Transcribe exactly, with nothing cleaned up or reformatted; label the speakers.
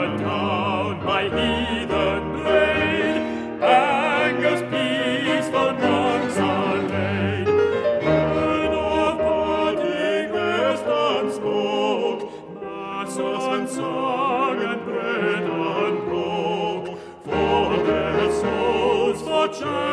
Speaker 1: trodden down by heathen blade, Angus peaceful monks are laid. When of parting rest unspoke, Mass unsung and bread unbroke, for their souls for